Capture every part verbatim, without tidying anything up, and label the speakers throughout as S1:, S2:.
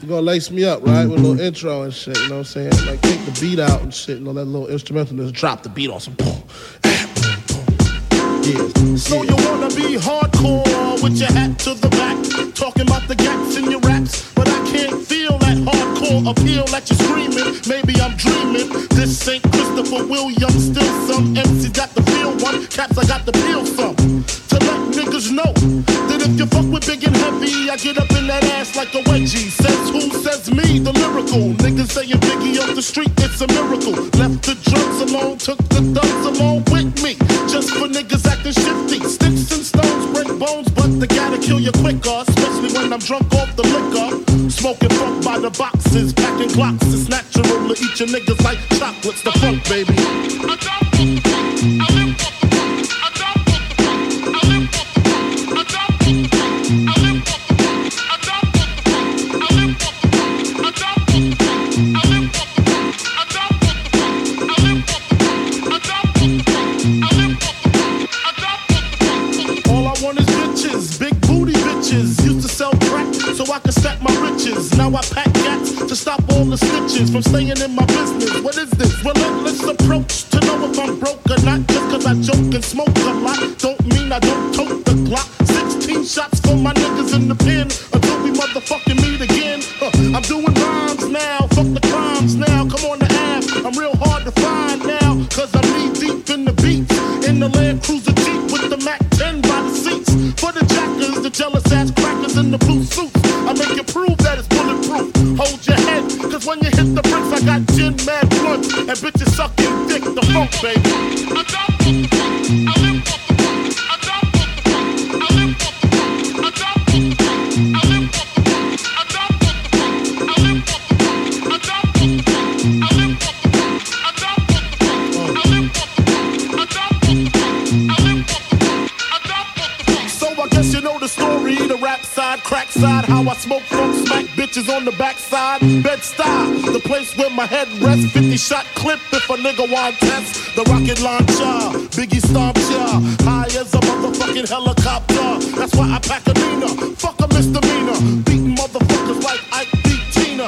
S1: You're gonna lace me up, right? With a little intro and shit, you know what I'm saying? Like, take the beat out and shit, you know, that little instrumental, just drop the beat on some boom. Yeah.
S2: So you wanna be hardcore with your hat to the back, talking about the gaps in your raps, but I can't feel that hardcore appeal that you're screaming. Maybe I'm dreaming. This ain't Christopher Williams, still some M C's got the feel one, caps I got the peel some. To let niggas know that if you fuck with big and heavy, I get up in that ass like a wedgie. Says who? Says me, the lyrical. Niggas saying Biggie off the street, it's a miracle. Left the drugs alone, took the thugs along with me. Just for niggas acting shifty. Sticks and stones break bones, but they gotta kill you quicker. Especially when I'm drunk off the liquor. Smoking funk by the boxes, packing clocks. It's natural to eat your niggas like chocolates. The funk, baby. So I can stack my riches. Now I pack gats to stop all the snitches from staying in my business. What is this? Relentless approach to know if I'm broke or not. Just cause I joke and smoke a lot don't mean I don't tote the Glock. Sixteen shots for my niggas in the pen until we motherfucking meet again. Huh. I'm doing rhymes now, fuck the crimes now. Come on the app, I'm real hard to find now. Cause I'm knee deep in the beats. In the Land Cruiser Jeep with the Mac ten by the seats. For the jackers, the jealous ass crackers in the blue suits. I make you prove that it's bulletproof. Hold your head, cause when you hit the bricks, I got gin, mad blunt, and bitches sucking dick, the funk, baby. I don't, I live for the funk. I don't, I live for the funk. I don't, I live for the funk. I don't, I live for the funk. I don't, I live for the funk. I don't, I live for the funk. I don't, I live for the funk. I don't. So I guess you know the story, the rap side, crack side, how I smoke funk, smack bitches on the backside. Bed-Stuy, the place where my head rests. fifty shot clip if a nigga want test. The rocket launcher, Biggie stomps ya, high as a motherfucking helicopter. That's why I pack a Nina, fuck a misdemeanor, beating motherfuckers like Ike beat Tina.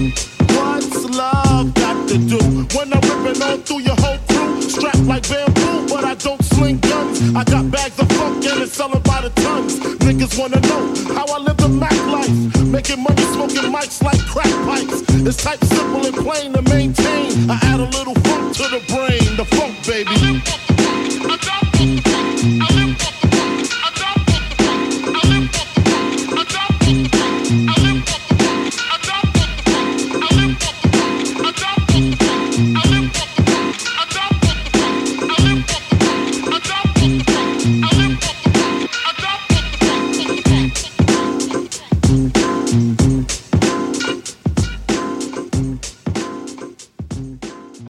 S2: What's love got to do when I'm ripping on through your whole crew? Strapped like bamboo, but I don't sling guns. I got bags of funk and it's selling by the tons. Niggas wanna know how I live the Mac life, making money smoking mics like crack pipes. It's type simple and plain to maintain. I add a little funk to the brain, the funk, baby. I live for the funk. I don't, I live for the funk. I don't, I live for the funk. I don't, I live for the funk. I don't, I live for the funk. I don't, I live for the funk. I don't, I live for the funk. I don't, I live for the funk. I don't, I live for the funk.